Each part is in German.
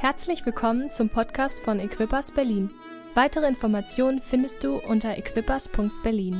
Herzlich willkommen zum Podcast von Equippers Berlin. Weitere Informationen findest du unter equippers.berlin.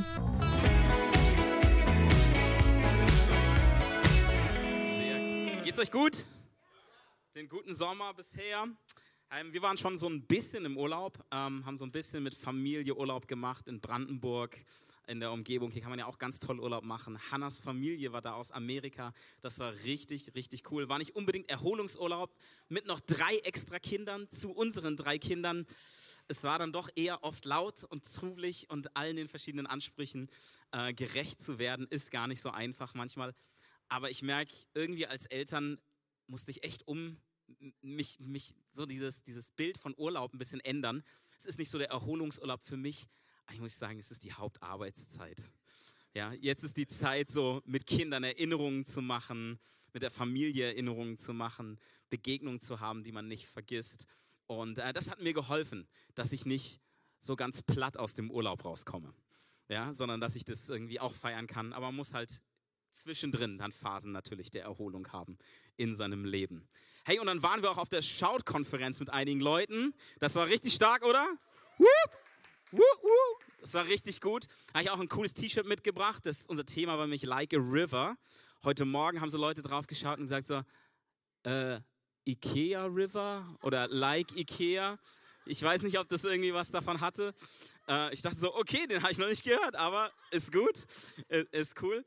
Geht's euch gut? Den guten Sommer bisher. Wir waren schon so ein bisschen im Urlaub, haben so ein bisschen mit Familie Urlaub gemacht in Brandenburg, in der Umgebung. Hier kann man ja auch ganz toll Urlaub machen. Hannas Familie war da aus Amerika. Das war richtig, richtig cool. War nicht unbedingt Erholungsurlaub mit noch 3 extra Kindern zu unseren 3 Kindern. Es war dann doch eher oft laut und trubelig und allen den verschiedenen Ansprüchen gerecht zu werden, ist gar nicht so einfach manchmal. Aber ich merke, irgendwie als Eltern musste ich echt mich so dieses Bild von Urlaub ein bisschen ändern. Es ist nicht so der Erholungsurlaub für mich. Eigentlich muss ich sagen, es ist die Hauptarbeitszeit. Ja, jetzt ist die Zeit, so mit Kindern Erinnerungen zu machen, mit der Familie Erinnerungen zu machen, Begegnungen zu haben, die man nicht vergisst. Und das hat mir geholfen, dass ich nicht so ganz platt aus dem Urlaub rauskomme, ja, sondern dass ich das irgendwie auch feiern kann. Aber man muss halt zwischendrin dann Phasen natürlich der Erholung haben in seinem Leben. Hey, und dann waren wir auch auf der Shout-Konferenz mit einigen Leuten. Das war richtig stark, oder? Das war richtig gut. Da habe ich auch ein cooles T-Shirt mitgebracht. Unser Thema war nämlich Like a River. Heute Morgen haben so Leute drauf geschaut und gesagt so, Ikea River oder Like Ikea. Ich weiß nicht, ob das irgendwie was davon hatte. Ich dachte so, okay, den habe ich noch nicht gehört, aber ist gut, ist cool.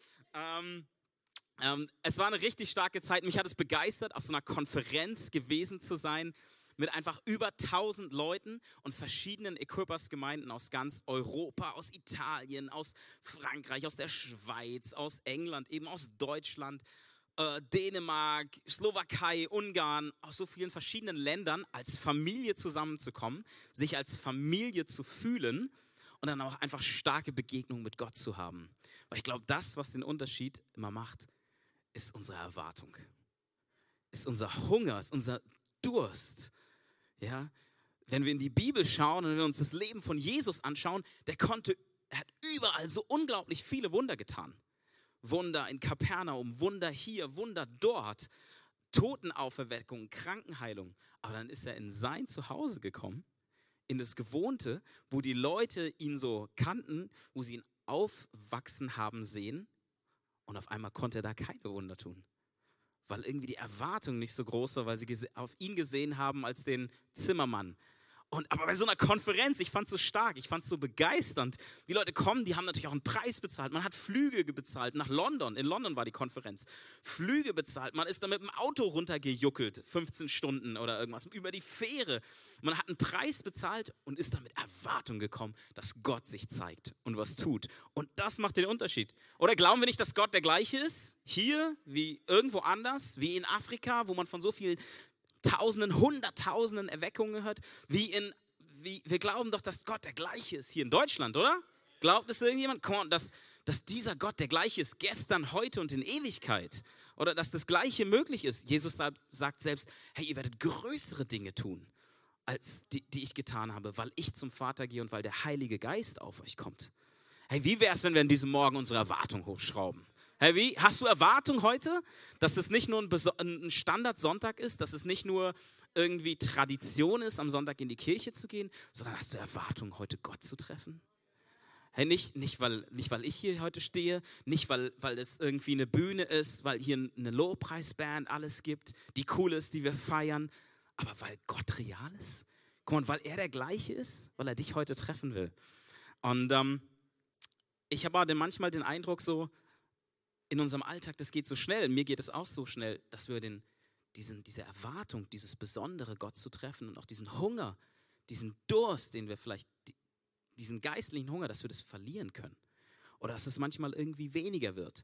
Es war eine richtig starke Zeit. Mich hat es begeistert, auf so einer Konferenz gewesen zu sein, mit einfach über 1000 Leuten und verschiedenen Equippers-Gemeinden aus ganz Europa, aus Italien, aus Frankreich, aus der Schweiz, aus England, eben aus Deutschland, Dänemark, Slowakei, Ungarn, aus so vielen verschiedenen Ländern als Familie zusammenzukommen, sich als Familie zu fühlen und dann auch einfach starke Begegnungen mit Gott zu haben. Weil ich glaube, das, was den Unterschied immer macht, ist unsere Erwartung, ist unser Hunger, ist unser Durst. Ja, wenn wir in die Bibel schauen und wenn wir uns das Leben von Jesus anschauen, er hat überall so unglaublich viele Wunder getan. Wunder in Kapernaum, Wunder hier, Wunder dort, Totenauferweckung, Krankenheilung. Aber dann ist er in sein Zuhause gekommen, in das Gewohnte, wo die Leute ihn so kannten, wo sie ihn aufwachsen haben sehen. Und auf einmal konnte er da keine Wunder tun. Weil irgendwie die Erwartung nicht so groß war, weil sie auf ihn gesehen haben als den Zimmermann. Aber bei so einer Konferenz, ich fand es so stark, ich fand es so begeisternd. Die Leute kommen, die haben natürlich auch einen Preis bezahlt. Man hat Flüge bezahlt nach London. In London war die Konferenz. Flüge bezahlt. Man ist da mit dem Auto runtergejuckelt, 15 Stunden oder irgendwas, über die Fähre. Man hat einen Preis bezahlt und ist da mit Erwartung gekommen, dass Gott sich zeigt und was tut. Und das macht den Unterschied. Oder glauben wir nicht, dass Gott der gleiche ist? Hier wie irgendwo anders, wie in Afrika, wo man von so vielen Tausenden, Hunderttausenden Erweckungen hört, wir glauben doch, dass Gott der gleiche ist hier in Deutschland, oder? Glaubt es irgendjemand? Dass dieser Gott der gleiche ist, gestern, heute und in Ewigkeit. Oder dass das Gleiche möglich ist. Jesus sagt selbst, hey, ihr werdet größere Dinge tun, als die ich getan habe, weil ich zum Vater gehe und weil der Heilige Geist auf euch kommt. Hey, wie wäre es, wenn wir an diesem Morgen unsere Erwartung hochschrauben? Hey, hast du Erwartung heute, dass es nicht nur ein Standard-Sonntag ist, dass es nicht nur irgendwie Tradition ist, am Sonntag in die Kirche zu gehen, sondern hast du Erwartung, heute Gott zu treffen? Hey, nicht weil ich hier heute stehe, nicht weil es irgendwie eine Bühne ist, weil hier eine Lobpreisband alles gibt, die cool ist, die wir feiern, aber weil Gott real ist. Guck mal, weil er der gleiche ist, weil er dich heute treffen will. Und ich habe aber manchmal den Eindruck so, in unserem Alltag, das geht so schnell, mir geht es auch so schnell, dass wir diese Erwartung, dieses Besondere, Gott zu treffen und auch diesen Hunger, diesen Durst, den wir vielleicht, diesen geistlichen Hunger, dass wir das verlieren können. Oder dass es manchmal irgendwie weniger wird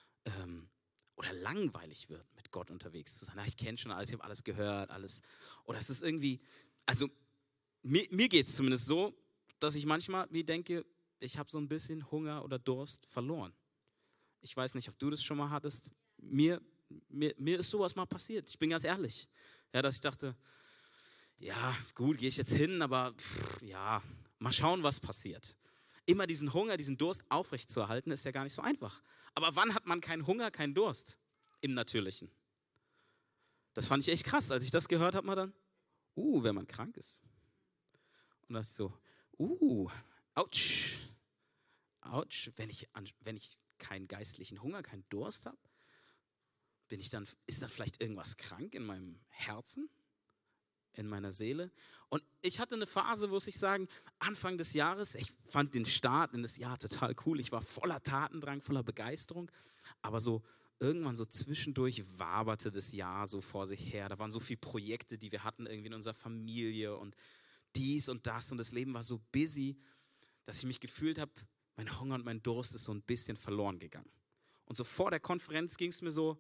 oder langweilig wird, mit Gott unterwegs zu sein. Ich kenne schon alles, ich habe alles gehört, alles. Oder es ist irgendwie, also mir geht es zumindest so, dass ich manchmal wie denke, ich habe so ein bisschen Hunger oder Durst verloren. Ich weiß nicht, ob du das schon mal hattest. Mir ist sowas mal passiert. Ich bin ganz ehrlich. Ja, dass ich dachte, ja, gut, gehe ich jetzt hin, aber mal schauen, was passiert. Immer diesen Hunger, diesen Durst aufrechtzuerhalten, ist ja gar nicht so einfach. Aber wann hat man keinen Hunger, keinen Durst? Im Natürlichen. Das fand ich echt krass. Als ich das gehört habe, mal dann, wenn man krank ist. Und das ist so, ouch, wenn ich keinen geistlichen Hunger, keinen Durst habe, ist dann vielleicht irgendwas krank in meinem Herzen, in meiner Seele? Und ich hatte eine Phase, muss ich sagen, Anfang des Jahres, ich fand den Start in das Jahr total cool, ich war voller Tatendrang, voller Begeisterung, aber so irgendwann so zwischendurch waberte das Jahr so vor sich her, da waren so viele Projekte, die wir hatten irgendwie in unserer Familie und dies und das und das Leben war so busy, dass ich mich gefühlt habe, mein Hunger und mein Durst ist so ein bisschen verloren gegangen. Und so vor der Konferenz ging es mir so,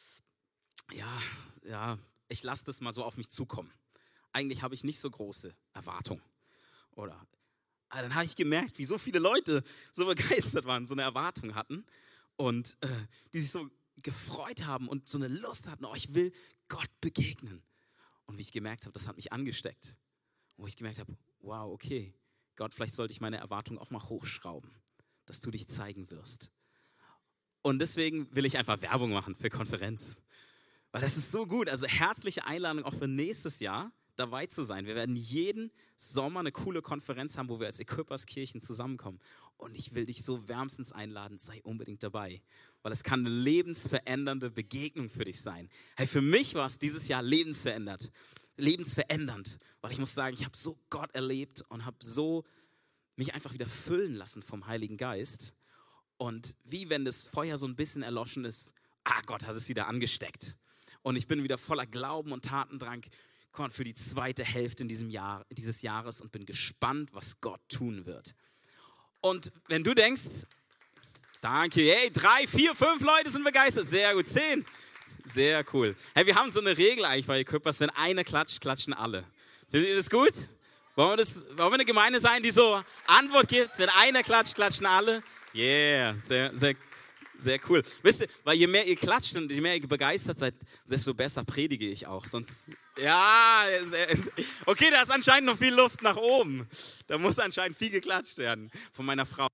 ja, ich lasse das mal so auf mich zukommen. Eigentlich habe ich nicht so große Erwartungen. Aber dann habe ich gemerkt, wie so viele Leute so begeistert waren, so eine Erwartung hatten und die sich so gefreut haben und so eine Lust hatten, ich will Gott begegnen. Und wie ich gemerkt habe, das hat mich angesteckt. Wo ich gemerkt habe, wow, okay, Gott, vielleicht sollte ich meine Erwartungen auch mal hochschrauben, dass du dich zeigen wirst. Und deswegen will ich einfach Werbung machen für Konferenz. Weil das ist so gut. Also herzliche Einladung auch für nächstes Jahr dabei zu sein. Wir werden jeden Sommer eine coole Konferenz haben, wo wir als Equippers-Kirchen zusammenkommen. Und ich will dich so wärmstens einladen, sei unbedingt dabei. Weil es kann eine lebensverändernde Begegnung für dich sein. Hey, für mich war es dieses Jahr lebensverändernd. Weil ich muss sagen, ich habe so Gott erlebt und habe so mich einfach wieder füllen lassen vom Heiligen Geist. Und wie wenn das Feuer so ein bisschen erloschen ist, Gott hat es wieder angesteckt. Und ich bin wieder voller Glauben und Tatendrang für die zweite Hälfte dieses Jahres und bin gespannt, was Gott tun wird. Und wenn du denkst, danke, hey, 3, 4, 5 Leute sind begeistert, sehr gut, 10, sehr cool. Hey, wir haben so eine Regel eigentlich bei Equippers, wenn einer klatscht, klatschen alle. Findet ihr das gut? Wollen wir eine Gemeinde sein, die so Antwort gibt? Wenn einer klatscht, klatschen alle? Yeah, sehr, sehr cool. Sehr cool. Wisst ihr, weil je mehr ihr klatscht und je mehr ihr begeistert seid, desto besser predige ich auch. Sonst, okay, da ist anscheinend noch viel Luft nach oben. Da muss anscheinend viel geklatscht werden von meiner Frau.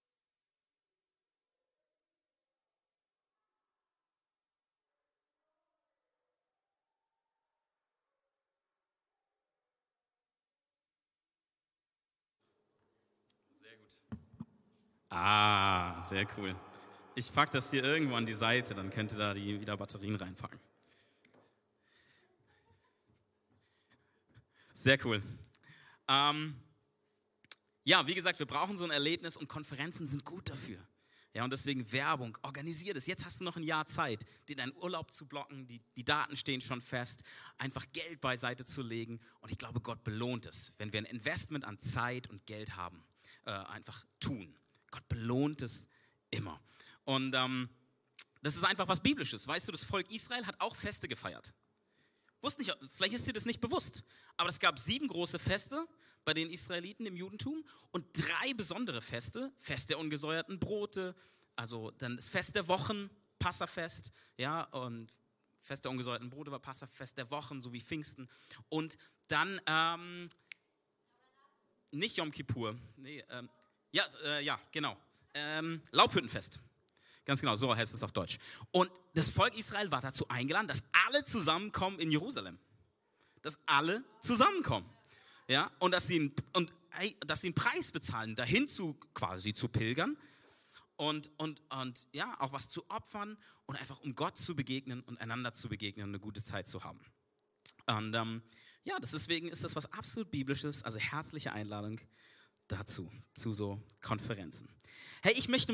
Sehr gut. Sehr cool. Ich packe das hier irgendwo an die Seite, dann könnt ihr da wieder Batterien reinpacken. Sehr cool. Wie gesagt, wir brauchen so ein Erlebnis und Konferenzen sind gut dafür. Ja, und deswegen Werbung, organisier das. Jetzt hast du noch ein Jahr Zeit, dir deinen Urlaub zu blocken, die Daten stehen schon fest, einfach Geld beiseite zu legen. Und ich glaube, Gott belohnt es, wenn wir ein Investment an Zeit und Geld haben, einfach tun. Gott belohnt es immer. Und das ist einfach was Biblisches. Weißt du, das Volk Israel hat auch Feste gefeiert. Wusste nicht, vielleicht ist dir das nicht bewusst, aber es gab 7 große Feste bei den Israeliten im Judentum und 3 besondere Feste, Fest der ungesäuerten Brote, also dann das Fest der Wochen, Passafest, ja, und Fest der ungesäuerten Brote war Passafest der Wochen, so wie Pfingsten und dann nicht Yom Kippur, genau, Laubhüttenfest. Ganz genau, so heißt es auf Deutsch. Und das Volk Israel war dazu eingeladen, dass alle zusammenkommen in Jerusalem. Dass alle zusammenkommen. Ja? Und dass sie einen Preis bezahlen, dahin quasi zu pilgern und auch was zu opfern und einfach um Gott zu begegnen und einander zu begegnen und eine gute Zeit zu haben. Und deswegen ist das was absolut Biblisches, also herzliche Einladung dazu, zu so Konferenzen. Hey, ich möchte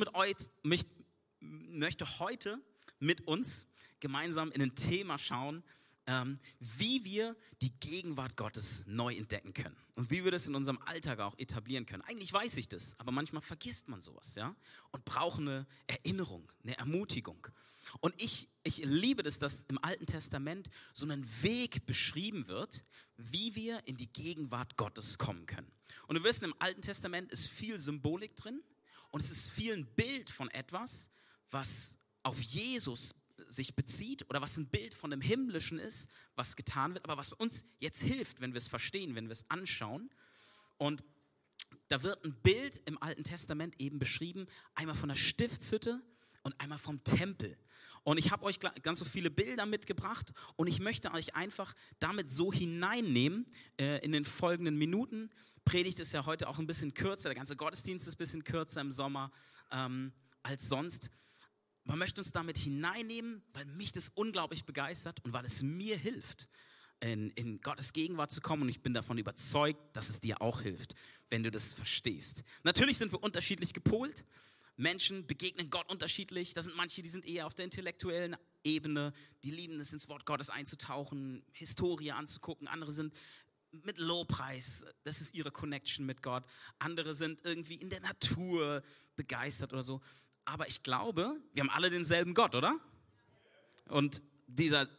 heute mit uns gemeinsam in ein Thema schauen, wie wir die Gegenwart Gottes neu entdecken können und wie wir das in unserem Alltag auch etablieren können. Eigentlich weiß ich das, aber manchmal vergisst man sowas, ja, und braucht eine Erinnerung, eine Ermutigung. Und ich liebe das, dass im Alten Testament so ein Weg beschrieben wird, wie wir in die Gegenwart Gottes kommen können. Und wir wissen, im Alten Testament ist viel Symbolik drin und es ist viel ein Bild von etwas, was auf Jesus sich bezieht oder was ein Bild von dem Himmlischen ist, was getan wird, aber was uns jetzt hilft, wenn wir es verstehen, wenn wir es anschauen. Und da wird ein Bild im Alten Testament eben beschrieben, einmal von der Stiftshütte und einmal vom Tempel. Und ich habe euch ganz so viele Bilder mitgebracht und ich möchte euch einfach damit so hineinnehmen in den folgenden Minuten. Predigt ist ja heute auch ein bisschen kürzer, der ganze Gottesdienst ist ein bisschen kürzer im Sommer als sonst. Man möchte uns damit hineinnehmen, weil mich das unglaublich begeistert und weil es mir hilft, in Gottes Gegenwart zu kommen. Und ich bin davon überzeugt, dass es dir auch hilft, wenn du das verstehst. Natürlich sind wir unterschiedlich gepolt. Menschen begegnen Gott unterschiedlich. Da sind manche, die sind eher auf der intellektuellen Ebene. Die lieben es, ins Wort Gottes einzutauchen, Historie anzugucken. Andere sind mit Lobpreis, das ist ihre Connection mit Gott. Andere sind irgendwie in der Natur begeistert oder so. Aber ich glaube, wir haben alle denselben Gott, oder? Und wir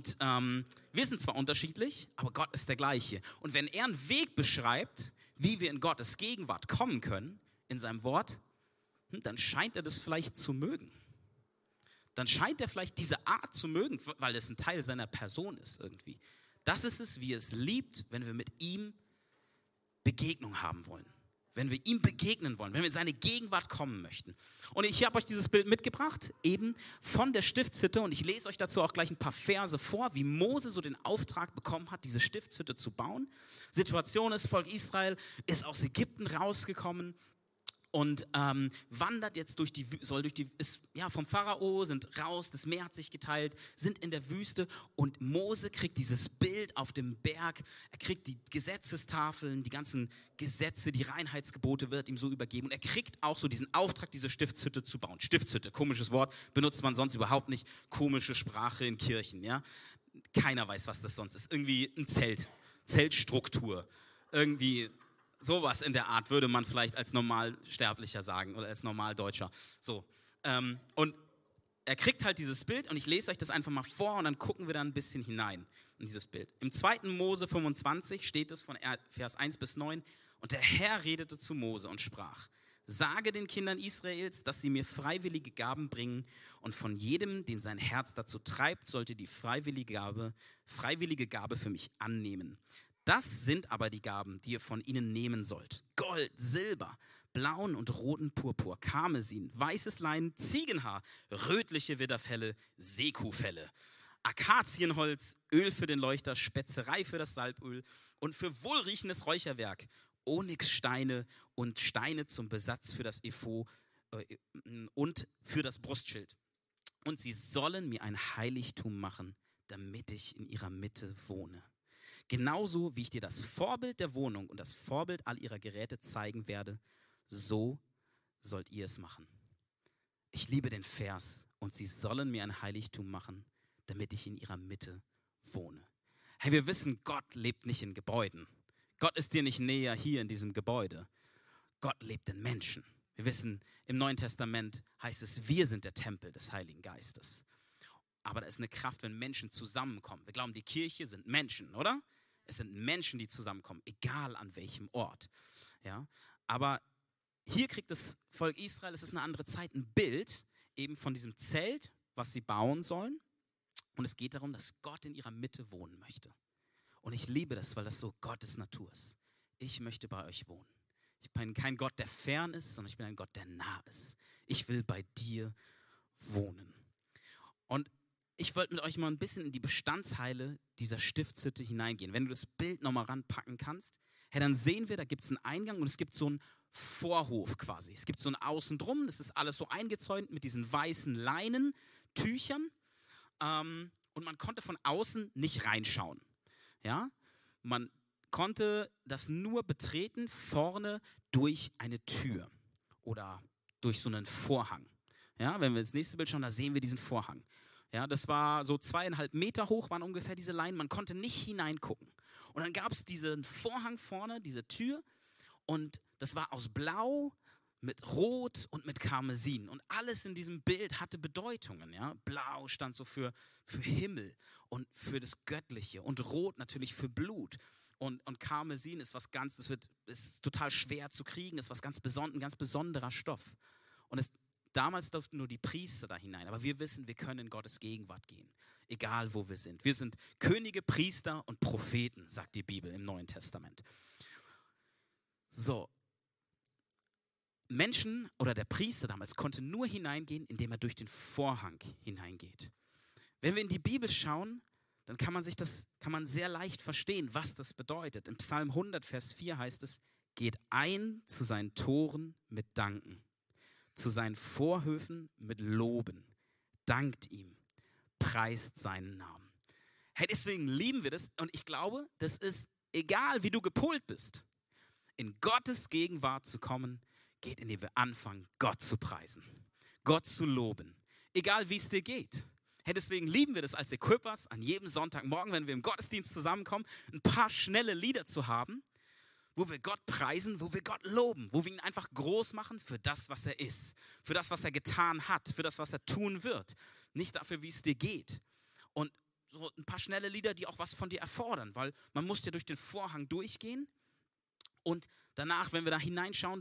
sind zwar unterschiedlich, aber Gott ist der gleiche. Und wenn er einen Weg beschreibt, wie wir in Gottes Gegenwart kommen können, in seinem Wort, dann scheint er das vielleicht zu mögen. Dann scheint er vielleicht diese Art zu mögen, weil das ein Teil seiner Person ist irgendwie. Das ist es, wie er es liebt, wenn wir mit ihm Begegnung haben wollen. Wenn wir ihm begegnen wollen, wenn wir in seine Gegenwart kommen möchten. Und ich habe euch dieses Bild mitgebracht, eben von der Stiftshütte. Und ich lese euch dazu auch gleich ein paar Verse vor, wie Mose so den Auftrag bekommen hat, diese Stiftshütte zu bauen. Situation ist, Volk Israel ist aus Ägypten rausgekommen und wandert jetzt vom Pharao, sind raus, das Meer hat sich geteilt, sind in der Wüste und Mose kriegt dieses Bild auf dem Berg, er kriegt die Gesetzestafeln, die ganzen Gesetze, die Reinheitsgebote wird ihm so übergeben und er kriegt auch so diesen Auftrag, diese Stiftshütte zu bauen. Stiftshütte, komisches Wort, benutzt man sonst überhaupt nicht, komische Sprache in Kirchen, ja. Keiner weiß, was das sonst ist, irgendwie ein Zelt, Zeltstruktur, irgendwie sowas in der Art würde man vielleicht als Normalsterblicher sagen oder als Normaldeutscher. So. Und er kriegt halt dieses Bild und ich lese euch das einfach mal vor und dann gucken wir da ein bisschen hinein in dieses Bild. Im 2. Mose 25 steht es von Vers 1 bis 9 und der Herr redete zu Mose und sprach: Sage den Kindern Israels, dass sie mir freiwillige Gaben bringen und von jedem, den sein Herz dazu treibt, sollte die freiwillige Gabe für mich annehmen. Das sind aber die Gaben, die ihr von ihnen nehmen sollt. Gold, Silber, blauen und roten Purpur, Karmesin, weißes Leinen, Ziegenhaar, rötliche Widderfelle, Seekuhfelle, Akazienholz, Öl für den Leuchter, Spezerei für das Salböl und für wohlriechendes Räucherwerk, Onyxsteine und Steine zum Besatz für das Ephod und für das Brustschild. Und sie sollen mir ein Heiligtum machen, damit ich in ihrer Mitte wohne. Genauso wie ich dir das Vorbild der Wohnung und das Vorbild all ihrer Geräte zeigen werde, so sollt ihr es machen. Ich liebe den Vers, und sie sollen mir ein Heiligtum machen, damit ich in ihrer Mitte wohne. Hey, wir wissen, Gott lebt nicht in Gebäuden. Gott ist dir nicht näher hier in diesem Gebäude. Gott lebt in Menschen. Wir wissen, im Neuen Testament heißt es, wir sind der Tempel des Heiligen Geistes. Aber da ist eine Kraft, wenn Menschen zusammenkommen. Wir glauben, die Kirche sind Menschen, oder? Es sind Menschen, die zusammenkommen, egal an welchem Ort. Ja? Aber hier kriegt das Volk Israel, es ist eine andere Zeit, ein Bild eben von diesem Zelt, was sie bauen sollen. Und es geht darum, dass Gott in ihrer Mitte wohnen möchte. Und ich liebe das, weil das so Gottes Natur ist. Ich möchte bei euch wohnen. Ich bin kein Gott, der fern ist, sondern ich bin ein Gott, der nah ist. Ich will bei dir wohnen. Und ich wollte mit euch mal ein bisschen in die Bestandteile dieser Stiftshütte hineingehen. Wenn du das Bild nochmal ranpacken kannst, hey, dann sehen wir, da gibt es einen Eingang und es gibt so einen Vorhof quasi. Es gibt so ein Außendrum, das ist alles so eingezäunt mit diesen weißen Leinentüchern und man konnte von außen nicht reinschauen. Ja? Man konnte das nur betreten vorne durch eine Tür oder durch so einen Vorhang. Ja? Wenn wir ins nächste Bild schauen, da sehen wir diesen Vorhang. Ja, das war so 2,5 Meter hoch, waren ungefähr diese Leinen. Man konnte nicht hineingucken. Und dann gab es diesen Vorhang vorne, diese Tür. Und das war aus Blau, mit Rot und mit Karmesin. Und alles in diesem Bild hatte Bedeutungen. Ja? Blau stand so für Himmel und für das Göttliche. Und Rot natürlich für Blut. Und Karmesin ist was ganz, ist total schwer zu kriegen, ist was ein ganz besonderer Stoff. Und damals durften nur die Priester da hinein, aber wir wissen, wir können in Gottes Gegenwart gehen, egal wo wir sind. Wir sind Könige, Priester und Propheten, sagt die Bibel im Neuen Testament. So, Menschen oder der Priester damals konnte nur hineingehen, indem er durch den Vorhang hineingeht. Wenn wir in die Bibel schauen, dann kann man sehr leicht verstehen, was das bedeutet. Im Psalm 100, Vers 4 heißt es, geht ein zu seinen Toren mit Danken, zu seinen Vorhöfen mit Loben, dankt ihm, preist seinen Namen. Hey, deswegen lieben wir das und ich glaube, das ist egal, wie du gepolt bist, in Gottes Gegenwart zu kommen, geht, indem wir anfangen, Gott zu preisen, Gott zu loben, egal wie es dir geht. Hey, deswegen lieben wir das als Equippers, an jedem Sonntagmorgen, wenn wir im Gottesdienst zusammenkommen, ein paar schnelle Lieder zu haben, wo wir Gott preisen, wo wir Gott loben, wo wir ihn einfach groß machen für das, was er ist, für das, was er getan hat, für das, was er tun wird, nicht dafür, wie es dir geht. Und so ein paar schnelle Lieder, die auch was von dir erfordern, weil man muss ja durch den Vorhang durchgehen und danach, wenn wir da hineinschauen,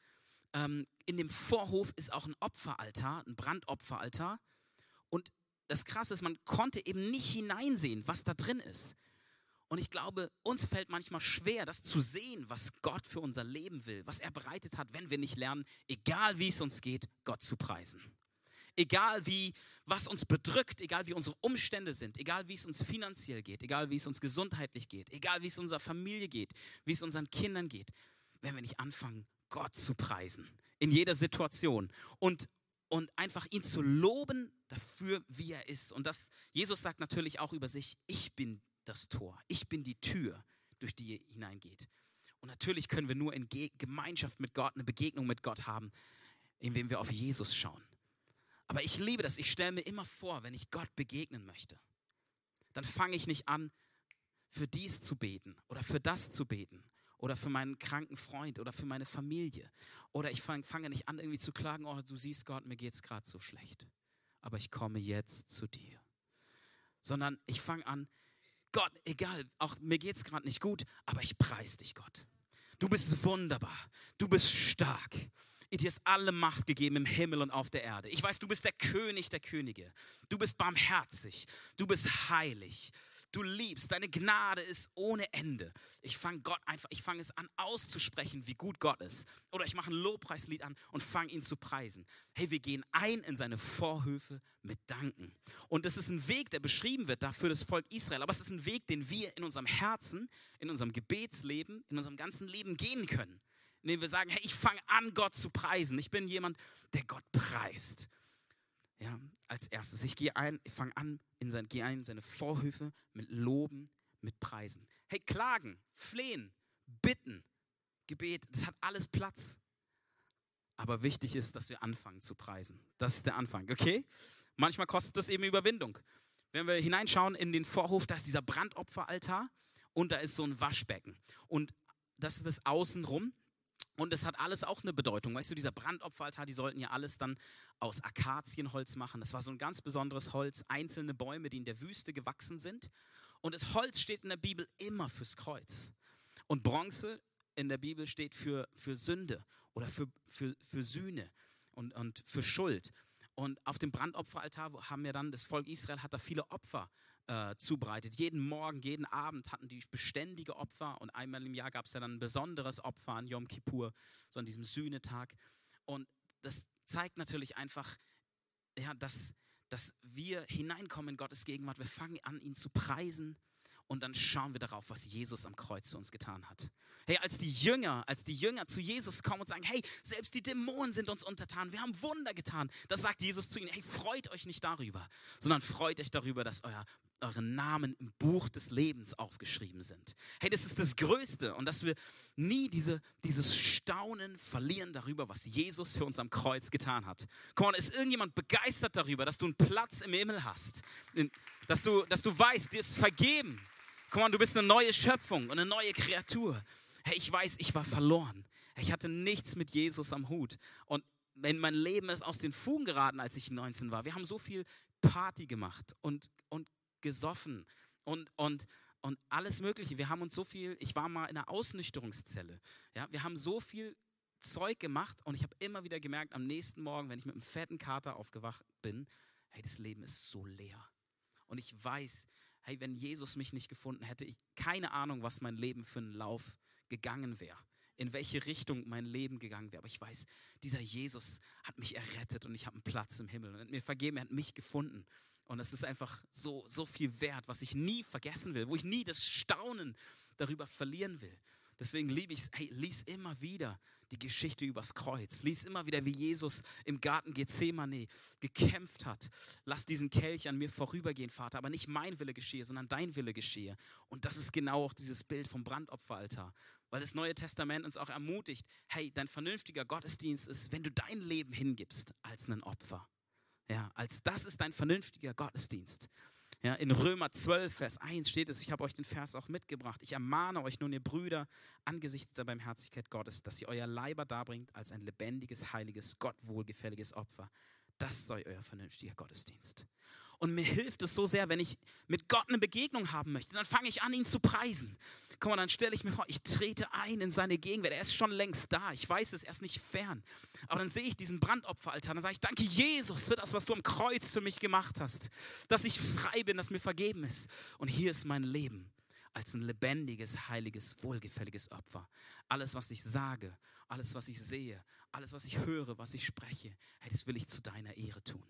in dem Vorhof ist auch ein Opferaltar, ein Brandopferaltar und das Krasse ist, man konnte eben nicht hineinsehen, was da drin ist. Und ich glaube, uns fällt manchmal schwer, das zu sehen, was Gott für unser Leben will, was er bereitet hat, wenn wir nicht lernen, egal wie es uns geht, Gott zu preisen. Egal was uns bedrückt, egal wie unsere Umstände sind, egal wie es uns finanziell geht, egal wie es uns gesundheitlich geht, egal wie es unserer Familie geht, wie es unseren Kindern geht, wenn wir nicht anfangen, Gott zu preisen, in jeder Situation und einfach ihn zu loben dafür, wie er ist. Und Jesus sagt natürlich auch über sich, ich bin das Tor, ich bin die Tür, durch die ihr hineingeht. Und natürlich können wir nur in Gemeinschaft mit Gott, eine Begegnung mit Gott haben, indem wir auf Jesus schauen. Aber ich liebe das, ich stelle mir immer vor, wenn ich Gott begegnen möchte, dann fange ich nicht an, für dies zu beten oder für das zu beten oder für meinen kranken Freund oder für meine Familie. Oder ich fange nicht an, irgendwie zu klagen, oh, du siehst Gott, mir geht es gerade so schlecht. Aber ich komme jetzt zu dir. Sondern ich fange an, Gott, egal, auch mir geht es gerade nicht gut, aber ich preise dich, Gott. Du bist wunderbar, du bist stark. Dir ist alle Macht gegeben im Himmel und auf der Erde. Ich weiß, du bist der König der Könige. Du bist barmherzig, du bist heilig. Du liebst, deine Gnade ist ohne Ende. Ich fange es an auszusprechen, wie gut Gott ist. Oder ich mache ein Lobpreislied an und fange ihn zu preisen. Hey, wir gehen ein in seine Vorhöfe mit Danken. Und das ist ein Weg, der beschrieben wird da für das Volk Israel. Aber es ist ein Weg, den wir in unserem Herzen, in unserem Gebetsleben, in unserem ganzen Leben gehen können. Indem wir sagen, hey, ich fange an, Gott zu preisen. Ich bin jemand, der Gott preist. Ja, als erstes, fange an in seine Vorhöfe mit Loben, mit Preisen. Hey, klagen, flehen, bitten, Gebet, das hat alles Platz. Aber wichtig ist, dass wir anfangen zu preisen. Das ist der Anfang, okay? Manchmal kostet das eben Überwindung. Wenn wir hineinschauen in den Vorhof, da ist dieser Brandopferaltar und da ist so ein Waschbecken. Und das ist das Außenrum. Und es hat alles auch eine Bedeutung. Weißt du, dieser Brandopferaltar, die sollten ja alles dann aus Akazienholz machen. Das war so ein ganz besonderes Holz, einzelne Bäume, die in der Wüste gewachsen sind. Und das Holz steht in der Bibel immer fürs Kreuz. Und Bronze in der Bibel steht für Sünde oder für Sühne und für Schuld. Und auf dem Brandopferaltar haben ja dann, das Volk Israel hat da viele Opfer zubereitet. Jeden Morgen, jeden Abend hatten die beständige Opfer und einmal im Jahr gab es ja dann ein besonderes Opfer an Yom Kippur, so an diesem Sühnetag. Und das zeigt natürlich einfach, ja, dass wir hineinkommen in Gottes Gegenwart. Wir fangen an, ihn zu preisen und dann schauen wir darauf, was Jesus am Kreuz für uns getan hat. Hey, als die Jünger zu Jesus kommen und sagen, hey, selbst die Dämonen sind uns untertan, wir haben Wunder getan, da sagt Jesus zu ihnen, hey, freut euch nicht darüber, sondern freut euch darüber, dass eure Namen im Buch des Lebens aufgeschrieben sind. Hey, das ist das Größte und dass wir nie dieses Staunen verlieren darüber, was Jesus für uns am Kreuz getan hat. Komm on, ist irgendjemand begeistert darüber, dass du einen Platz im Himmel hast, dass du weißt, dir ist vergeben. Komm on, du bist eine neue Schöpfung und eine neue Kreatur. Hey, ich weiß, ich war verloren. Ich hatte nichts mit Jesus am Hut. Und mein Leben ist aus den Fugen geraten, als ich 19 war. Wir haben so viel Party gemacht und gesoffen und alles Mögliche. Wir haben uns so viel, ich war mal in einer Ausnüchterungszelle. Ja, wir haben so viel Zeug gemacht und ich habe immer wieder gemerkt, am nächsten Morgen, wenn ich mit einem fetten Kater aufgewacht bin, hey, das Leben ist so leer. Und ich weiß, hey, wenn Jesus mich nicht gefunden hätte, ich keine Ahnung, was mein Leben für einen Lauf gegangen wäre. in welche Richtung mein Leben gegangen wäre. Aber ich weiß, dieser Jesus hat mich errettet und ich habe einen Platz im Himmel. Und er hat mir vergeben, er hat mich gefunden. Und es ist einfach so viel wert, was ich nie vergessen will, wo ich nie das Staunen darüber verlieren will. Deswegen liebe ich es, hey, lies immer wieder die Geschichte übers Kreuz. Lies immer wieder, wie Jesus im Garten Gethsemane gekämpft hat. Lass diesen Kelch an mir vorübergehen, Vater, aber nicht mein Wille geschehe, sondern dein Wille geschehe. Und das ist genau auch dieses Bild vom Brandopferaltar. Weil das Neue Testament uns auch ermutigt, hey, dein vernünftiger Gottesdienst ist, wenn du dein Leben hingibst als ein Opfer. Ja, das ist dein vernünftiger Gottesdienst. Ja, in Römer 12, Vers 1 steht es, ich habe euch den Vers auch mitgebracht. Ich ermahne euch nun, ihr Brüder, angesichts der Barmherzigkeit Gottes, dass ihr euer Leiber darbringt als ein lebendiges, heiliges, Gott wohlgefälliges Opfer. Das sei euer vernünftiger Gottesdienst. Und mir hilft es so sehr, wenn ich mit Gott eine Begegnung haben möchte, dann fange ich an, ihn zu preisen. Guck mal, dann stelle ich mir vor, ich trete ein in seine Gegenwart. Er ist schon längst da. Ich weiß es, er ist nicht fern. Aber dann sehe ich diesen Brandopferaltar. Dann sage ich, danke Jesus für das, was du am Kreuz für mich gemacht hast. Dass ich frei bin, dass mir vergeben ist. Und hier ist mein Leben als ein lebendiges, heiliges, wohlgefälliges Opfer. Alles, was ich sage, alles, was ich sehe, alles, was ich höre, was ich spreche, hey, das will ich zu deiner Ehre tun.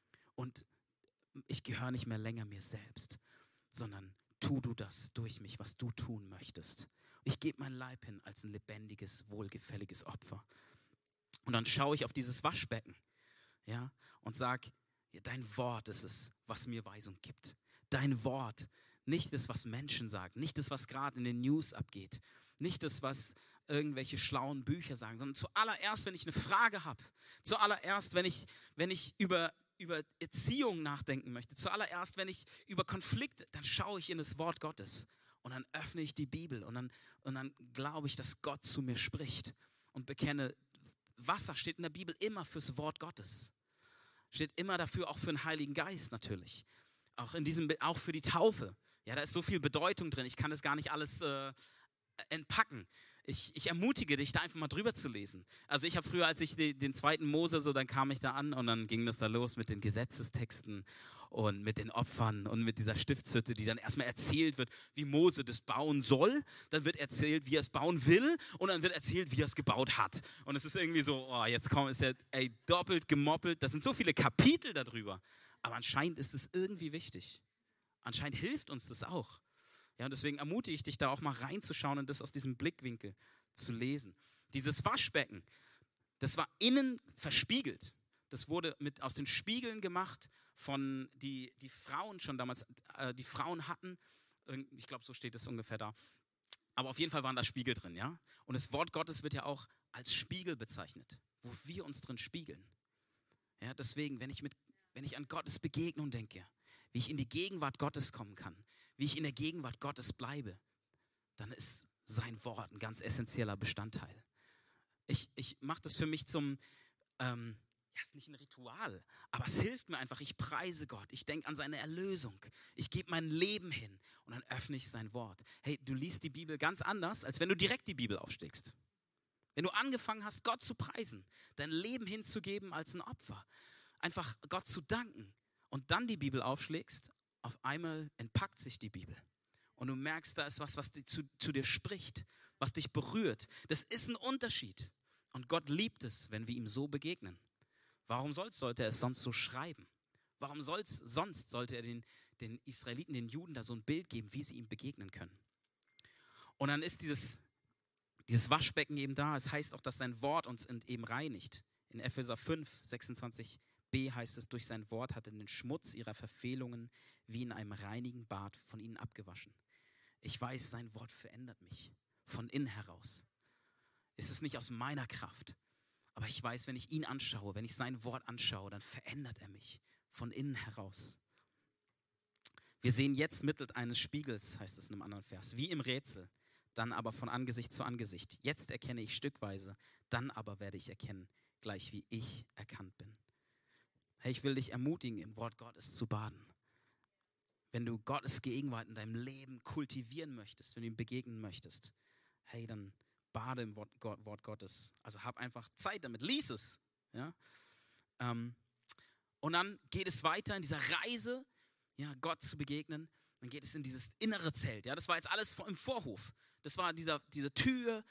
Und ich gehöre nicht mehr länger mir selbst, sondern tu du das durch mich, was du tun möchtest. Ich gebe mein Leib hin als ein lebendiges, wohlgefälliges Opfer. Und dann schaue ich auf dieses Waschbecken, ja, und sage, ja, dein Wort ist es, was mir Weisung gibt. Dein Wort, nicht das, was Menschen sagen, nicht das, was gerade in den News abgeht, nicht das, was irgendwelche schlauen Bücher sagen, sondern zuallererst, wenn ich eine Frage habe, zuallererst, wenn ich über Erziehung nachdenken möchte, zuallererst, wenn ich über Konflikte, dann schaue ich in das Wort Gottes und dann öffne ich die Bibel und dann glaube ich, dass Gott zu mir spricht und bekenne, Wasser steht in der Bibel immer fürs Wort Gottes, steht immer dafür, auch für den Heiligen Geist natürlich, auch für die Taufe. Ja, da ist so viel Bedeutung drin, ich kann das gar nicht alles entpacken. Ich ermutige dich, da einfach mal drüber zu lesen. Also ich habe früher, als ich den 2. Mose, so dann kam ich da an und dann ging das da los mit den Gesetzestexten und mit den Opfern und mit dieser Stiftshütte, die dann erstmal erzählt wird, wie Mose das bauen soll. Dann wird erzählt, wie er es bauen will und dann wird erzählt, wie er es gebaut hat. Und es ist irgendwie so, oh, jetzt ist er doppelt gemoppelt. Das sind so viele Kapitel darüber. Aber anscheinend ist es irgendwie wichtig. Anscheinend hilft uns das auch. Ja, und deswegen ermutige ich dich, da auch mal reinzuschauen und das aus diesem Blickwinkel zu lesen. Dieses Waschbecken, das war innen verspiegelt. Das wurde aus den Spiegeln gemacht, von die Frauen schon damals, die Frauen hatten. Ich glaube, so steht es ungefähr da. Aber auf jeden Fall waren da Spiegel drin, ja. Und das Wort Gottes wird ja auch als Spiegel bezeichnet, wo wir uns drin spiegeln. Ja, deswegen, wenn ich an Gottes Begegnung denke, wie ich in die Gegenwart Gottes kommen kann, wie ich in der Gegenwart Gottes bleibe, dann ist sein Wort ein ganz essentieller Bestandteil. Ich mache das für mich zum, es ist nicht ein Ritual, aber es hilft mir einfach. Ich preise Gott, ich denke an seine Erlösung, ich gebe mein Leben hin und dann öffne ich sein Wort. Hey, du liest die Bibel ganz anders, als wenn du direkt die Bibel aufschlägst. Wenn du angefangen hast, Gott zu preisen, dein Leben hinzugeben als ein Opfer, einfach Gott zu danken und dann die Bibel aufschlägst, auf einmal entpackt sich die Bibel. Und du merkst, da ist was zu dir spricht, was dich berührt. Das ist ein Unterschied. Und Gott liebt es, wenn wir ihm so begegnen. Warum sollte er es sonst so schreiben? Warum sollte er den Israeliten, den Juden da so ein Bild geben, wie sie ihm begegnen können? Und dann ist dieses Waschbecken eben da. Es heißt auch, dass sein Wort uns eben reinigt. In Epheser 5, 26b heißt es, durch sein Wort hat er den Schmutz ihrer Verfehlungen wie in einem reinigen Bad von ihnen abgewaschen. Ich weiß, sein Wort verändert mich von innen heraus. Es ist nicht aus meiner Kraft, aber ich weiß, wenn ich ihn anschaue, wenn ich sein Wort anschaue, dann verändert er mich von innen heraus. Wir sehen jetzt mittels eines Spiegels, heißt es in einem anderen Vers, wie im Rätsel, dann aber von Angesicht zu Angesicht. Jetzt erkenne ich stückweise, dann aber werde ich erkennen, gleich wie ich erkannt bin. Hey, ich will dich ermutigen, im Wort Gottes zu baden. Wenn du Gottes Gegenwart in deinem Leben kultivieren möchtest, wenn du ihm begegnen möchtest, hey, dann bade im Wort Gottes. Also hab einfach Zeit damit, lies es. Ja? Und dann geht es weiter in dieser Reise, ja, Gott zu begegnen. Dann geht es in dieses innere Zelt. Ja? Das war jetzt alles im Vorhof. Das war diese Tür,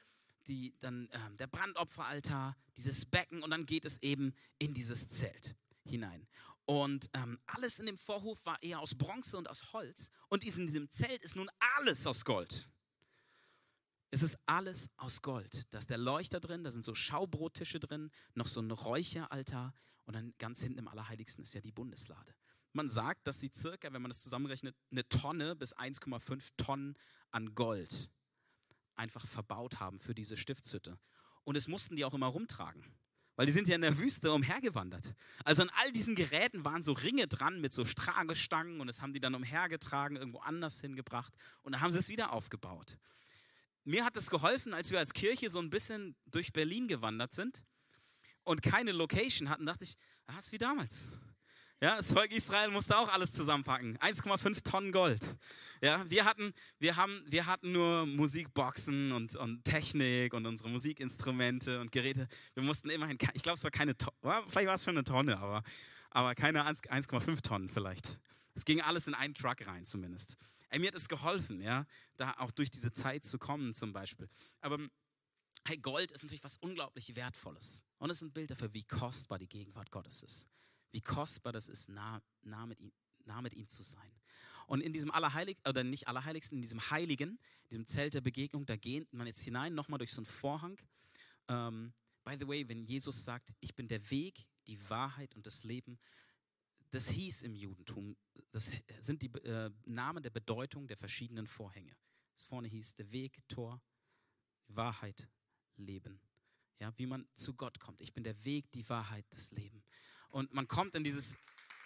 der Brandopferaltar, dieses Becken und dann geht es eben in dieses Zelt hinein. Und alles in dem Vorhof war eher aus Bronze und aus Holz und in diesem Zelt ist nun alles aus Gold. Es ist alles aus Gold. Da ist der Leuchter drin, da sind so Schaubrottische drin, noch so ein Räucheraltar und dann ganz hinten im Allerheiligsten ist ja die Bundeslade. Man sagt, dass sie circa, wenn man das zusammenrechnet, 1 Tonne bis 1,5 Tonnen an Gold einfach verbaut haben für diese Stiftshütte. Und es mussten die auch immer rumtragen, weil die sind ja in der Wüste umhergewandert. Also an all diesen Geräten waren so Ringe dran mit so Tragestangen und das haben die dann umhergetragen, irgendwo anders hingebracht und dann haben sie es wieder aufgebaut. Mir hat es geholfen, als wir als Kirche so ein bisschen durch Berlin gewandert sind und keine Location hatten, dachte ich, ist wie damals. Ja, das Volk Israel musste auch alles zusammenpacken. 1,5 Tonnen Gold. Ja, wir hatten nur Musikboxen und Technik und unsere Musikinstrumente und Geräte. Wir mussten immerhin, ich glaube, es war keine Tonne, vielleicht war es schon eine Tonne, aber keine 1,5 Tonnen vielleicht. Es ging alles in einen Truck rein zumindest. Mir hat es geholfen, ja, da auch durch diese Zeit zu kommen zum Beispiel. Aber hey, Gold ist natürlich was unglaublich Wertvolles. Und es ist ein Bild dafür, wie kostbar die Gegenwart Gottes ist. Wie kostbar das ist, nah mit ihm zu sein. Und in diesem nicht Allerheiligsten, in diesem Heiligen, diesem Zelt der Begegnung, da geht man jetzt hinein, nochmal durch so einen Vorhang. By the way, wenn Jesus sagt, ich bin der Weg, die Wahrheit und das Leben, das hieß im Judentum, das sind die Namen der Bedeutung der verschiedenen Vorhänge. Das vorne hieß der Weg, Tor, Wahrheit, Leben. Ja, wie man zu Gott kommt. Ich bin der Weg, die Wahrheit, das Leben. Und man kommt in dieses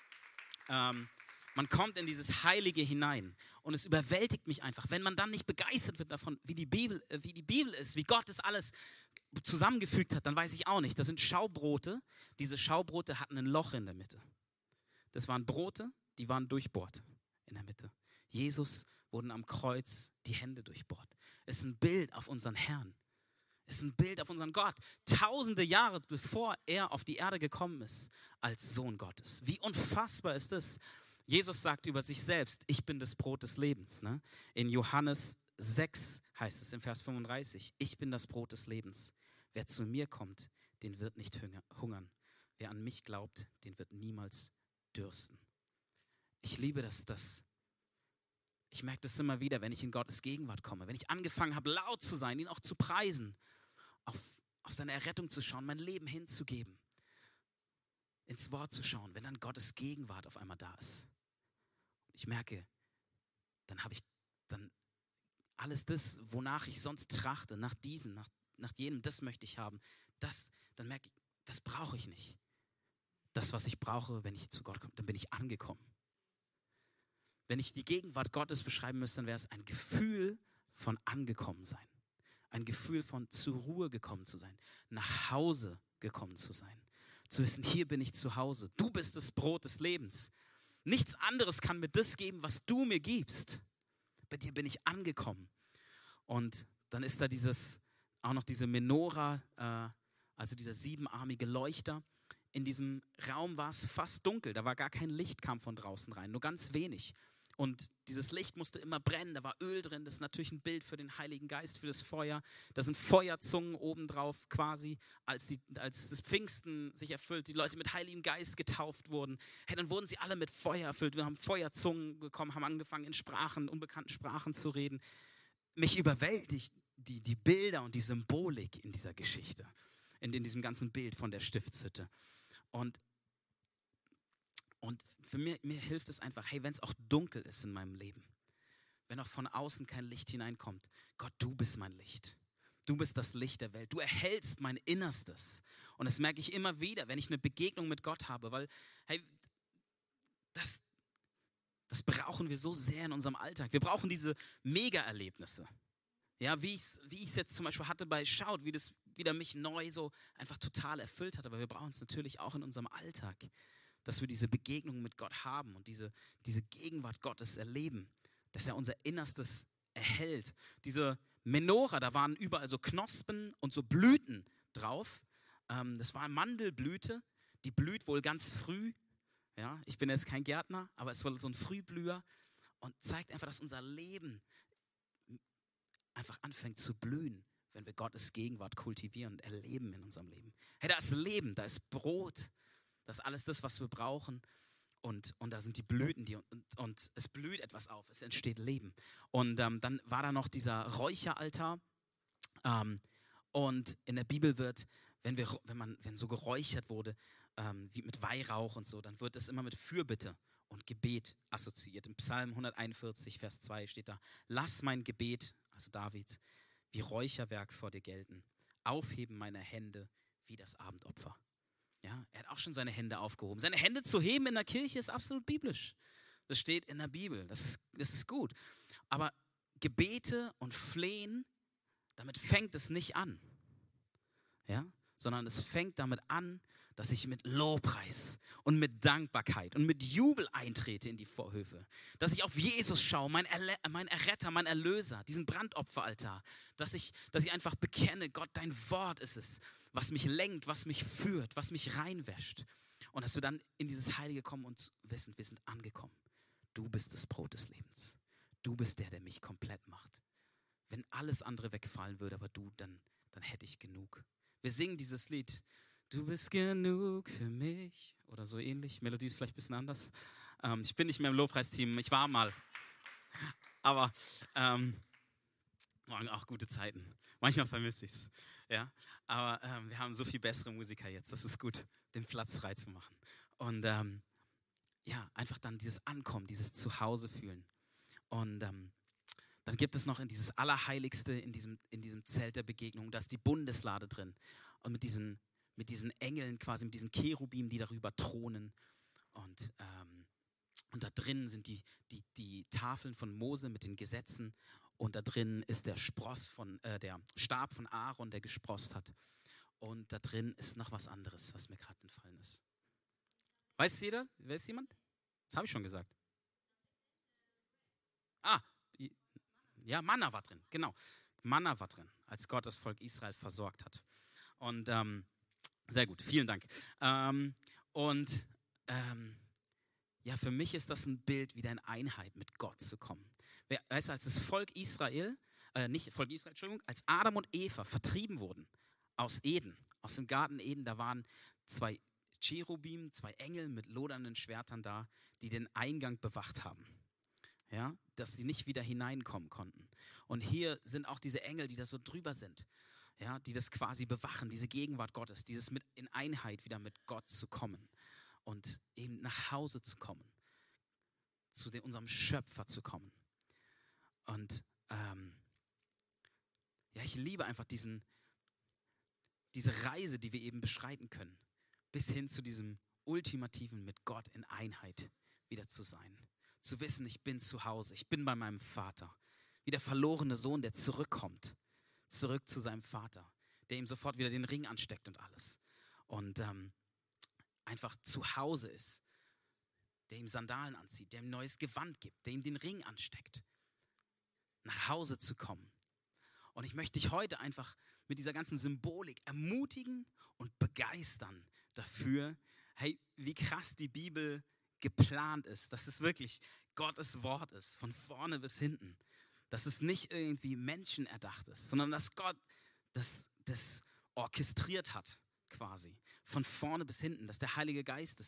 Heilige hinein. Und es überwältigt mich einfach, wenn man dann nicht begeistert wird davon, wie die Bibel ist, wie Gott das alles zusammengefügt hat, dann weiß ich auch nicht. Das sind Schaubrote. Diese Schaubrote hatten ein Loch in der Mitte. Das waren Brote, die waren durchbohrt in der Mitte. Jesus wurden am Kreuz die Hände durchbohrt. Es ist ein Bild auf unseren Herrn. Es ist ein Bild auf unseren Gott. Tausende Jahre bevor er auf die Erde gekommen ist als Sohn Gottes. Wie unfassbar ist das? Jesus sagt über sich selbst, ich bin das Brot des Lebens. Ne? In Johannes 6 heißt es im Vers 35, ich bin das Brot des Lebens. Wer zu mir kommt, den wird nicht hungern. Wer an mich glaubt, den wird niemals dürsten. Ich liebe das. Ich merke das immer wieder, wenn ich in Gottes Gegenwart komme. Wenn ich angefangen habe, laut zu sein, ihn auch zu preisen, auf seine Errettung zu schauen, mein Leben hinzugeben, ins Wort zu schauen, wenn dann Gottes Gegenwart auf einmal da ist. Ich merke, dann habe ich alles das, wonach ich sonst trachte, nach jenem, das möchte ich haben, dann merke ich, das brauche ich nicht. Das, was ich brauche, wenn ich zu Gott komme, dann bin ich angekommen. Wenn ich die Gegenwart Gottes beschreiben müsste, dann wäre es ein Gefühl von angekommen sein. Ein Gefühl von zur Ruhe gekommen zu sein, nach Hause gekommen zu sein. Zu wissen, hier bin ich zu Hause. Du bist das Brot des Lebens. Nichts anderes kann mir das geben, was du mir gibst. Bei dir bin ich angekommen. Und dann ist da auch noch diese Menora, also dieser siebenarmige Leuchter. In diesem Raum war es fast dunkel, da war gar kein Licht, kam von draußen rein, nur ganz wenig. Und dieses Licht musste immer brennen, da war Öl drin, das ist natürlich ein Bild für den Heiligen Geist, für das Feuer. Da sind Feuerzungen obendrauf quasi, als das Pfingsten sich erfüllt, die Leute mit Heiligem Geist getauft wurden. Hey, dann wurden sie alle mit Feuer erfüllt, wir haben Feuerzungen bekommen, haben angefangen in unbekannten Sprachen zu reden. Mich überwältigt die Bilder und die Symbolik in dieser Geschichte, in diesem ganzen Bild von der Stiftshütte. Und für mir hilft es einfach, hey, wenn es auch dunkel ist in meinem Leben, wenn auch von außen kein Licht hineinkommt, Gott, du bist mein Licht. Du bist das Licht der Welt. Du erhältst mein Innerstes. Und das merke ich immer wieder, wenn ich eine Begegnung mit Gott habe, weil, hey, das brauchen wir so sehr in unserem Alltag. Wir brauchen diese Mega-Erlebnisse. Ja, wie ich es jetzt zum Beispiel hatte bei Schaut, wie das wieder mich neu so einfach total erfüllt hat. Aber wir brauchen es natürlich auch in unserem Alltag, dass wir diese Begegnung mit Gott haben und diese Gegenwart Gottes erleben, dass er unser Innerstes erhält. Diese Menora, da waren überall so Knospen und so Blüten drauf. Das war eine Mandelblüte, die blüht wohl ganz früh. Ja, ich bin jetzt kein Gärtner, aber es war so ein Frühblüher und zeigt einfach, dass unser Leben einfach anfängt zu blühen, wenn wir Gottes Gegenwart kultivieren und erleben in unserem Leben. Hey, da ist Leben, da ist Brot, das ist alles das, was wir brauchen. Und da sind die Blüten, und es blüht etwas auf, es entsteht Leben. Und dann war da noch dieser Räucheraltar. Und in der Bibel wird, wenn so geräuchert wurde, wie mit Weihrauch und so, dann wird das immer mit Fürbitte und Gebet assoziiert. Im Psalm 141, Vers 2 steht da: Lass mein Gebet, also David, wie Räucherwerk vor dir gelten. Aufheben meine Hände wie das Abendopfer. Ja, er hat auch schon seine Hände aufgehoben. Seine Hände zu heben in der Kirche ist absolut biblisch. Das steht in der Bibel. Das ist gut. Aber Gebete und Flehen, damit fängt es nicht an. Ja? Sondern es fängt damit an, dass ich mit Lobpreis und mit Dankbarkeit und mit Jubel eintrete in die Vorhöfe. Dass ich auf Jesus schaue, mein Erretter, mein Erlöser, diesen Brandopferaltar. Dass ich einfach bekenne, Gott, dein Wort ist es, was mich lenkt, was mich führt, was mich reinwäscht. Und dass wir dann in dieses Heilige kommen und wissen, wir sind angekommen. Du bist das Brot des Lebens. Du bist der mich komplett macht. Wenn alles andere wegfallen würde, aber du, dann hätte ich genug. Wir singen dieses Lied: Du bist genug für mich, oder so ähnlich. Melodie ist vielleicht ein bisschen anders. Ich bin nicht mehr im Lobpreisteam, ich war mal. Aber waren auch gute Zeiten. Manchmal vermisse ich es. Ja? Aber wir haben so viel bessere Musiker jetzt. Das ist gut, den Platz frei zu machen. Und einfach dann dieses Ankommen, dieses Zuhause fühlen. Und dann gibt es noch in dieses Allerheiligste, in diesem Zelt der Begegnung, da ist die Bundeslade drin. Und mit diesen Engeln quasi, mit diesen Cherubim, die darüber thronen. Und da drin sind die Tafeln von Mose mit den Gesetzen. Und da drin ist der Stab von Aaron, der gesprost hat. Und da drin ist noch was anderes, was mir gerade entfallen ist. Weiß jeder? Weiß jemand? Das habe ich schon gesagt. Ja, Manna war drin, genau. Manna war drin, als Gott das Volk Israel versorgt hat. Und sehr gut, vielen Dank. Für mich ist das ein Bild, wieder in Einheit mit Gott zu kommen. Weißt du, als das Volk Israel, als Adam und Eva vertrieben wurden aus Eden, aus dem Garten Eden, da waren 2 Cherubim, 2 Engel mit lodernden Schwertern da, die den Eingang bewacht haben. Ja, dass sie nicht wieder hineinkommen konnten. Und hier sind auch diese Engel, die da so drüber sind, ja, die das quasi bewachen, diese Gegenwart Gottes, dieses mit in Einheit wieder mit Gott zu kommen und eben nach Hause zu kommen, zu unserem Schöpfer zu kommen. Und ich liebe einfach diese Reise, die wir eben beschreiten können, bis hin zu diesem ultimativen mit Gott in Einheit wieder zu sein. Zu wissen, ich bin zu Hause, ich bin bei meinem Vater. Wie der verlorene Sohn, der zurückkommt, zurück zu seinem Vater, der ihm sofort wieder den Ring ansteckt und alles. Und einfach zu Hause ist, der ihm Sandalen anzieht, der ihm ein neues Gewand gibt, der ihm den Ring ansteckt. Nach Hause zu kommen. Und ich möchte dich heute einfach mit dieser ganzen Symbolik ermutigen und begeistern dafür, hey, wie krass die Bibel geplant ist, dass es wirklich Gottes Wort ist, von vorne bis hinten. Dass es nicht irgendwie menschenerdacht ist, sondern dass Gott das orchestriert hat, quasi. Von vorne bis hinten, dass der Heilige Geist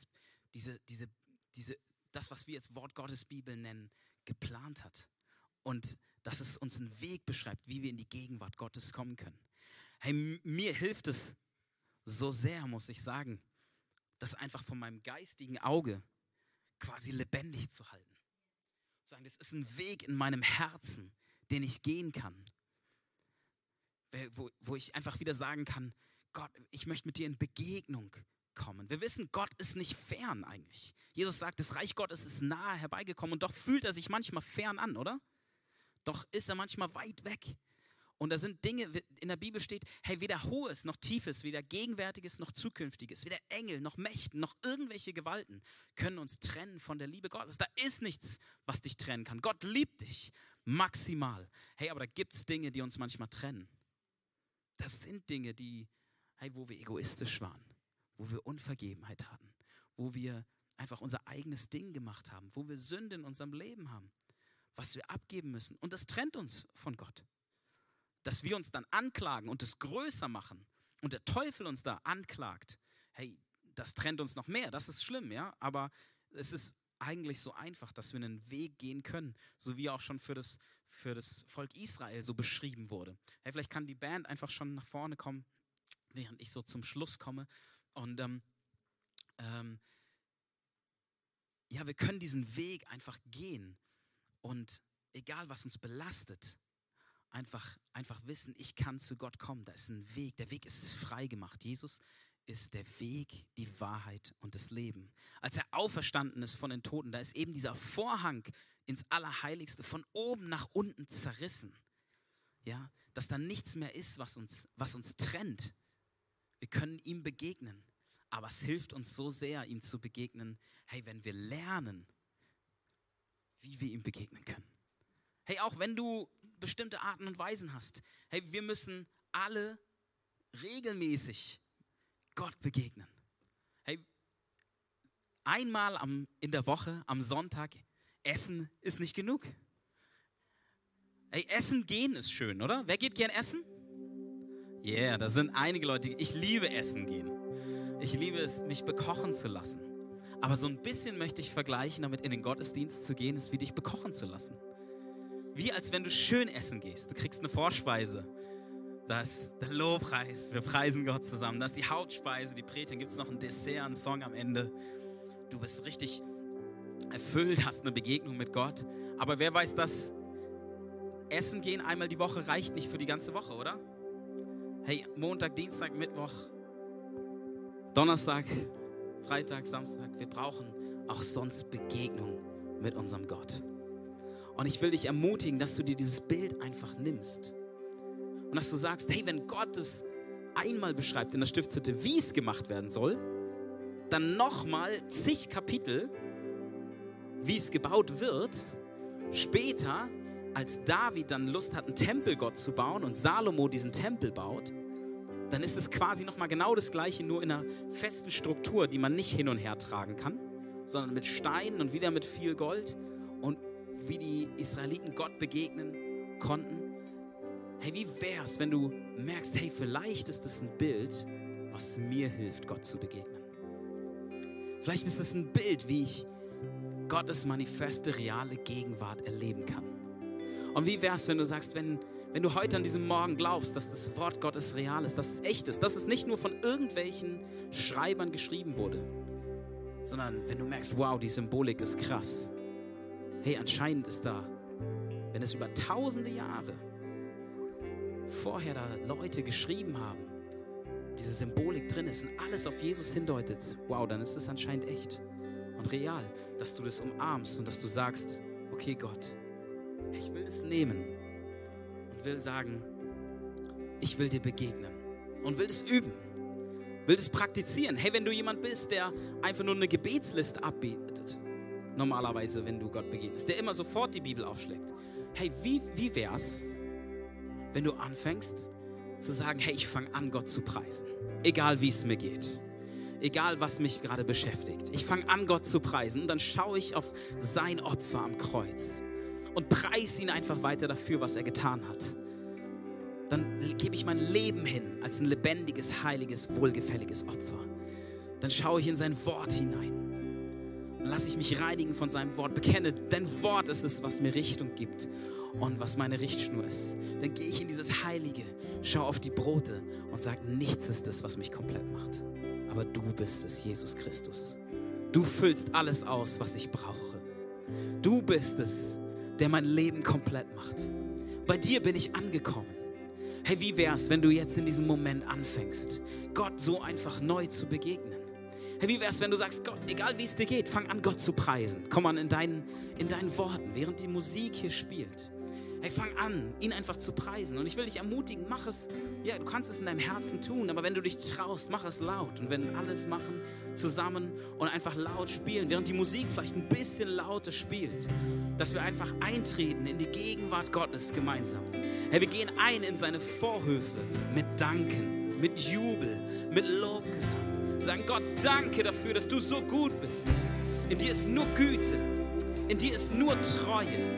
das, was wir jetzt Wort Gottes Bibel nennen, geplant hat. Und dass es uns einen Weg beschreibt, wie wir in die Gegenwart Gottes kommen können. Hey, mir hilft es so sehr, muss ich sagen, das einfach von meinem geistigen Auge quasi lebendig zu halten. Zu sagen, das ist ein Weg in meinem Herzen, den ich gehen kann. Wo ich einfach wieder sagen kann, Gott, ich möchte mit dir in Begegnung kommen. Wir wissen, Gott ist nicht fern eigentlich. Jesus sagt, das Reich Gottes ist nahe herbeigekommen und doch fühlt er sich manchmal fern an, oder? Doch ist er manchmal weit weg. Und da sind Dinge, in der Bibel steht, hey, weder Hohes noch Tiefes, weder Gegenwärtiges noch Zukünftiges, weder Engel noch Mächten noch irgendwelche Gewalten können uns trennen von der Liebe Gottes. Da ist nichts, was dich trennen kann. Gott liebt dich maximal. Hey, aber da gibt es Dinge, die uns manchmal trennen. Das sind Dinge, wo wir egoistisch waren, wo wir Unvergebenheit hatten, wo wir einfach unser eigenes Ding gemacht haben, wo wir Sünde in unserem Leben haben, was wir abgeben müssen. Und das trennt uns von Gott. dass wir uns dann anklagen und es größer machen und der Teufel uns da anklagt, hey, das trennt uns noch mehr, das ist schlimm, ja, aber es ist eigentlich so einfach, dass wir einen Weg gehen können, so wie auch schon für das Volk Israel so beschrieben wurde. Hey, vielleicht kann die Band einfach schon nach vorne kommen, während ich so zum Schluss komme. Und ja, wir können diesen Weg einfach gehen und egal, was uns belastet, einfach wissen, ich kann zu Gott kommen. Da ist ein Weg, der Weg ist frei gemacht. Jesus ist der Weg, die Wahrheit und das Leben. Als er auferstanden ist von den Toten, da ist eben dieser Vorhang ins Allerheiligste von oben nach unten zerrissen. Ja, dass da nichts mehr ist, was uns trennt. Wir können ihm begegnen, aber es hilft uns so sehr, ihm zu begegnen, hey, wenn wir lernen, wie wir ihm begegnen können. Hey, auch wenn du bestimmte Arten und Weisen hast, hey, wir müssen alle regelmäßig Gott begegnen. Hey, einmal in der Woche, am Sonntag, essen ist nicht genug. Hey, essen gehen ist schön, oder? Wer geht gern essen? Yeah, da sind einige Leute, ich liebe essen gehen. Ich liebe es, mich bekochen zu lassen. Aber so ein bisschen möchte ich vergleichen, damit in den Gottesdienst zu gehen, ist wie dich bekochen zu lassen. Wie als wenn du schön essen gehst. Du kriegst eine Vorspeise. Da ist der Lobpreis, wir preisen Gott zusammen. Da ist die Hauptspeise, die Predigt, dann gibt es noch ein Dessert, einen Song am Ende. Du bist richtig erfüllt, hast eine Begegnung mit Gott. Aber wer weiß, dass Essen gehen einmal die Woche reicht nicht für die ganze Woche, oder? Hey, Montag, Dienstag, Mittwoch, Donnerstag, Freitag, Samstag. Wir brauchen auch sonst Begegnung mit unserem Gott. Und ich will dich ermutigen, dass du dir dieses Bild einfach nimmst. Und dass du sagst, hey, wenn Gott es einmal beschreibt in der Stiftshütte, wie es gemacht werden soll, dann nochmal zig Kapitel, wie es gebaut wird. Später, als David dann Lust hat, einen Tempel Gott zu bauen und Salomo diesen Tempel baut, dann ist es quasi nochmal genau das Gleiche, nur in einer festen Struktur, die man nicht hin und her tragen kann, sondern mit Steinen und wieder mit viel Gold. Und wie die Israeliten Gott begegnen konnten. Hey, wie wär's, wenn du merkst, hey, vielleicht ist das ein Bild, was mir hilft, Gott zu begegnen. Vielleicht ist es ein Bild, wie ich Gottes manifeste, reale Gegenwart erleben kann. Und wie wär's, wenn du sagst, wenn du heute an diesem Morgen glaubst, dass das Wort Gottes real ist, dass es echt ist, dass es nicht nur von irgendwelchen Schreibern geschrieben wurde, sondern wenn du merkst, wow, die Symbolik ist krass. Hey, anscheinend ist da, wenn es über tausende Jahre vorher da Leute geschrieben haben, diese Symbolik drin ist und alles auf Jesus hindeutet, wow, dann ist es anscheinend echt und real, dass du das umarmst und dass du sagst, okay Gott, ich will das nehmen und will sagen, ich will dir begegnen und will das üben, will das praktizieren. Hey, wenn du jemand bist, der einfach nur eine Gebetsliste abbetet, normalerweise, wenn du Gott begegnest, der immer sofort die Bibel aufschlägt, hey, wie wär's, wenn du anfängst zu sagen, hey, ich fange an, Gott zu preisen. Egal, wie es mir geht. Egal, was mich gerade beschäftigt. Ich fange an, Gott zu preisen. Und dann schaue ich auf sein Opfer am Kreuz und preise ihn einfach weiter dafür, was er getan hat. Dann gebe ich mein Leben hin als ein lebendiges, heiliges, wohlgefälliges Opfer. Dann schaue ich in sein Wort hinein. Dann lasse ich mich reinigen von seinem Wort. Bekenne, dein Wort ist es, was mir Richtung gibt und was meine Richtschnur ist. Dann gehe ich in dieses Heilige, schaue auf die Brote und sage, nichts ist es, was mich komplett macht. Aber du bist es, Jesus Christus. Du füllst alles aus, was ich brauche. Du bist es, der mein Leben komplett macht. Bei dir bin ich angekommen. Hey, wie wär's, wenn du jetzt in diesem Moment anfängst, Gott so einfach neu zu begegnen? Hey, wie wär's, wenn du sagst, Gott, egal wie es dir geht, fang an, Gott zu preisen. Komm an in deinen Worten, während die Musik hier spielt. Hey, fang an, ihn einfach zu preisen. Und ich will dich ermutigen, mach es, ja, du kannst es in deinem Herzen tun, aber wenn du dich traust, mach es laut. Und wenn alles machen, zusammen und einfach laut spielen, während die Musik vielleicht ein bisschen lauter spielt, dass wir einfach eintreten in die Gegenwart Gottes gemeinsam. Hey, wir gehen ein in seine Vorhöfe mit Danken, mit Jubel, mit Lobgesang. Sagen, Gott, danke dafür, dass du so gut bist. In dir ist nur Güte, in dir ist nur Treue.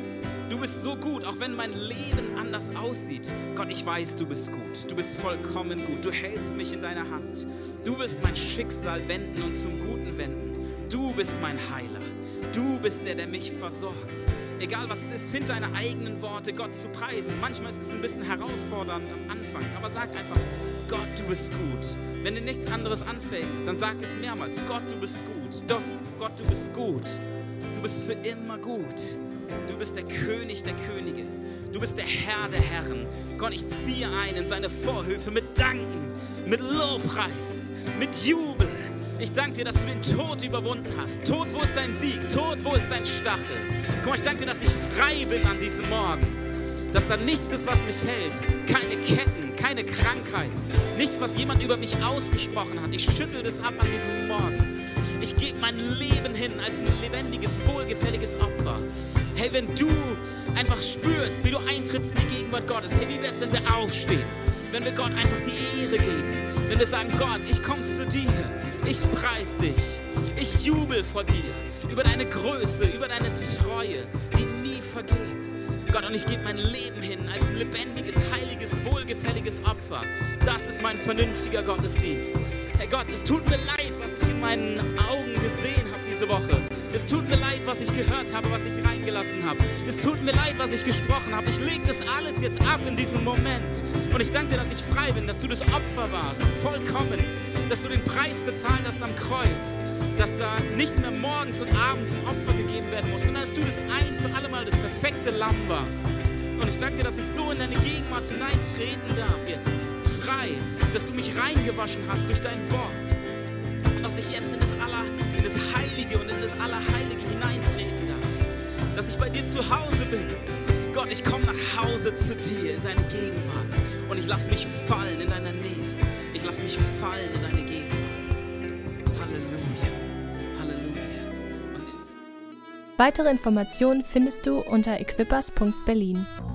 Du bist so gut, auch wenn mein Leben anders aussieht. Gott, ich weiß, du bist gut. Du bist vollkommen gut. Du hältst mich in deiner Hand. Du wirst mein Schicksal wenden und zum Guten wenden. Du bist mein Heiler. Du bist der mich versorgt. Egal was es ist, find deine eigenen Worte, Gott zu preisen. Manchmal ist es ein bisschen herausfordernd am Anfang, aber sag einfach, Gott, du bist gut. Wenn dir nichts anderes anfällt, dann sag es mehrmals, Gott, du bist gut. Gott, du bist gut. Du bist für immer gut. Du bist der König der Könige. Du bist der Herr der Herren. Gott, ich ziehe ein in seine Vorhöfe mit Danken, mit Lobpreis, mit Jubel. Ich danke dir, dass du den Tod überwunden hast. Tod, wo ist dein Sieg? Tod, wo ist dein Stachel? Guck mal, ich danke dir, dass ich frei bin an diesem Morgen. Dass da nichts ist, was mich hält. Keine Ketten, keine Krankheit. Nichts, was jemand über mich ausgesprochen hat. Ich schüttel das ab an diesem Morgen. Ich gebe mein Leben hin als ein lebendiges, wohlgefälliges Opfer. Hey, wenn du einfach spürst, wie du eintrittst in die Gegenwart Gottes. Hey, wie wär's, wenn wir aufstehen? Wenn wir Gott einfach die Ehre geben. Wenn wir sagen, Gott, ich komme zu dir. Ich preis dich. Ich jubel vor dir. Über deine Größe, über deine Treue, die nie vergeht. Gott, und ich gebe mein Leben hin als ein lebendiges, heiliges, wohlgefälliges Opfer. Das ist mein vernünftiger Gottesdienst. Herr Gott, es tut mir leid, was ich in meinen Augen gesehen habe diese Woche. Es tut mir leid, was ich gehört habe, was ich reingelassen habe. Es tut mir leid, was ich gesprochen habe. Ich lege das alles jetzt ab in diesem Moment. Und ich danke dir, dass ich frei bin, dass du das Opfer warst, vollkommen. Dass du den Preis bezahlt hast am Kreuz. Dass da nicht mehr morgens und abends ein Opfer gegeben werden muss, sondern dass du das ein für alle Mal das perfekte Lamm warst. Und ich danke dir, dass ich so in deine Gegenwart hineintreten darf jetzt. Frei, dass du mich reingewaschen hast durch dein Wort. Und dass ich jetzt in das Heilige und in das Allerheilige hineintreten darf. Dass ich bei dir zu Hause bin. Gott, ich komme nach Hause zu dir in deine Gegenwart. Und ich lasse mich fallen in deiner Nähe. Ich lasse mich fallen in deine Gegenwart. Halleluja. Halleluja. Weitere Informationen findest du unter equippers.berlin.